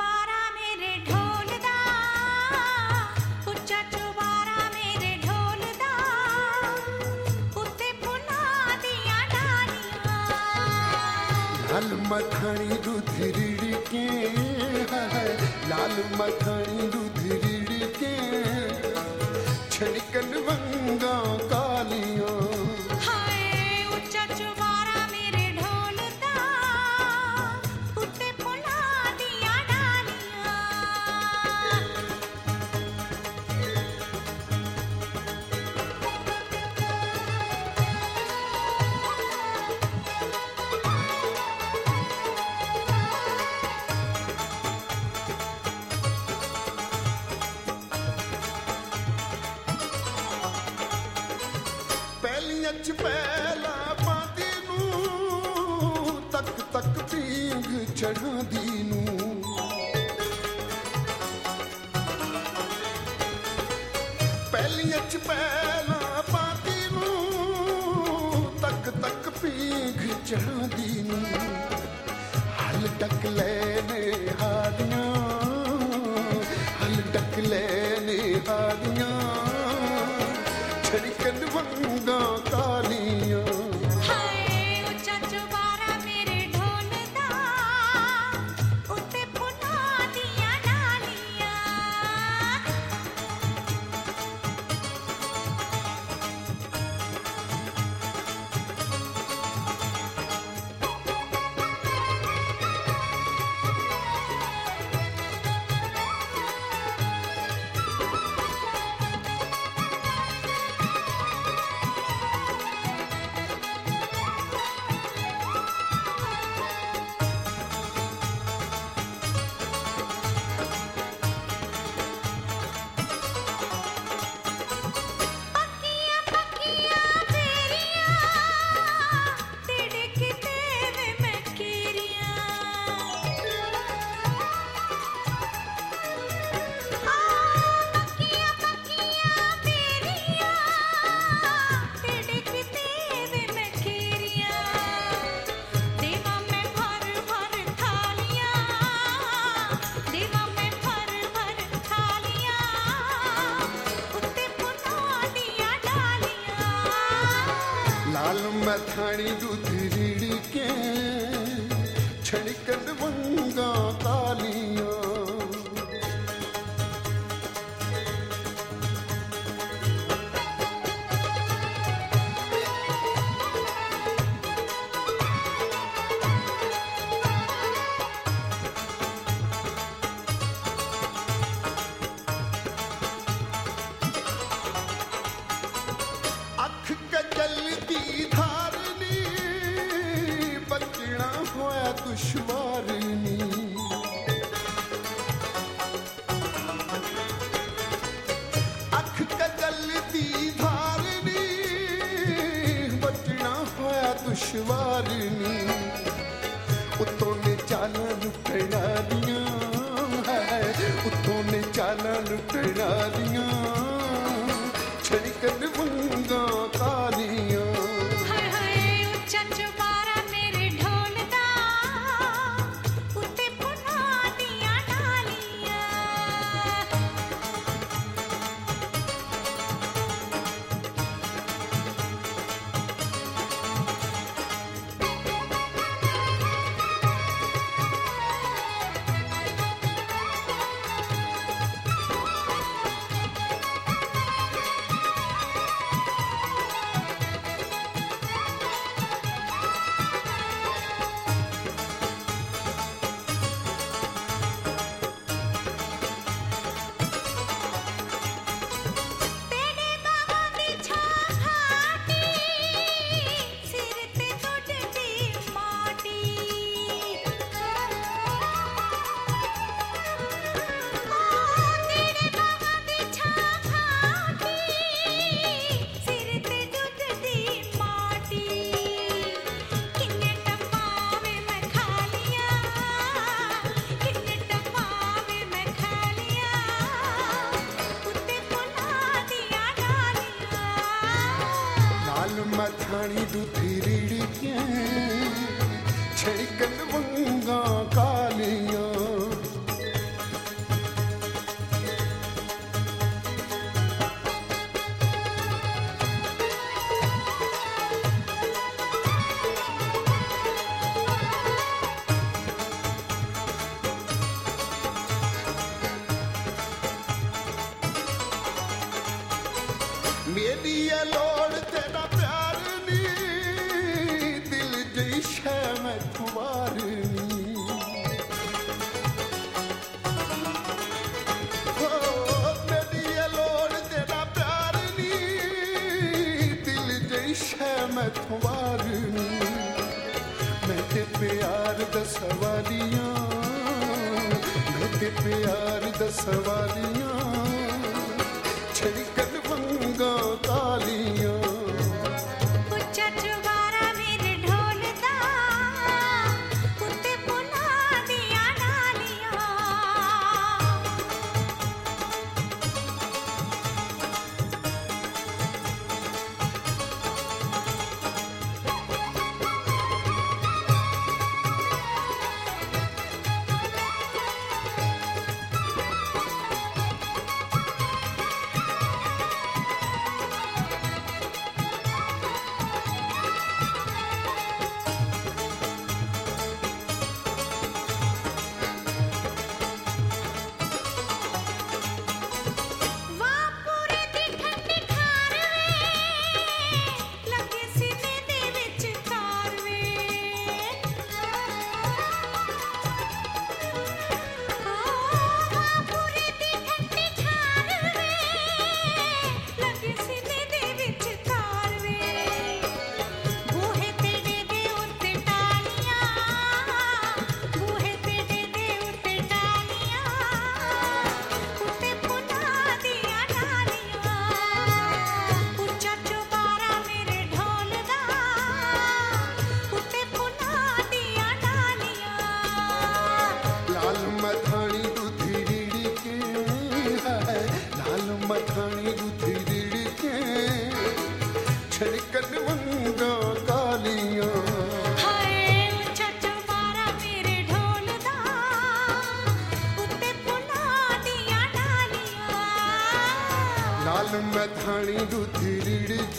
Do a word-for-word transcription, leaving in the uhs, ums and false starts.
चुबारा मेरे ढोल दा, उच्चा चुबारा मेरे ढोल दा, उत्ते फुल्लां दियां डालियां। लाल मखनी दूध रिड़के, लाल मखनी दूध रिड़के, छड़कन वंगा कालियां। हाय उच्चा चुबारा मेरे ढोल दा, उत्ते फुल्लां दियां डालियां। पहलियां च पहला पांदी नूं, तक तक पींग चढ़ांदी नूं। पहलियां च पहला पांदी नूं, तक तक पींग चढ़ांदी नूं। हल टक लेने हारियां, हल टक लेने हारियां, छड़कन वंगा कालियां। हाय उच्चा चुबारा मेरे ढोल दा, उत्ते फुल्लां दियां डालियां। पक्कियां पक्कियां बेरियां, तिड़कते वे मैकेरियां। पक्कियां पक्कियां बेरियां, तिड़कते वे मैकेरियां। देवा मैं भर भर थालियां, देवा मैं भर भर थालियां, उत्ते फुल्लां दियां डालियां। लाल मथानी दूध रिड़के, छड़कन वंगा कालियां। अख कजल दी धारनी, बचना होया दुश्वारनी। अख कजल दी धारनी, बचना होया दुश्वारनी। उत्तों ने चालां लुटना दियां, है उत्तों ने चालां लुटना दियां, छड़कन वंगा कालियां। हाय हाय उच्चा चुबारा मेरे ढोल दा, उत्ते फुल्लां दियां डालियां। सवालियां मेरे प्यार दा सवालियां छड़कन वंगा कालियां ਉੱਚਾ ਚੁਬਾਰਾ ਮੇਰੇ ਢੋਲ ਦਾ ਉੱਤੇ ਫੁੱਲਾਂ ਦੀਆਂ ਡਾਲੀਆਂ मथानी दूधी रीड़ के है लाल मथानी दूधी रीड़ के छड़कन वंगा कालियां ਹਾਏ ਉੱਚਾ ਚੁਬਾਰਾ ਮੇਰੇ ਢੋਲ ਦਾ ਉੱਤੇ ਫੁੱਲਾਂ ਦੀਆਂ ਡਾਲੀਆਂ लाल मथानी दूधी रीड़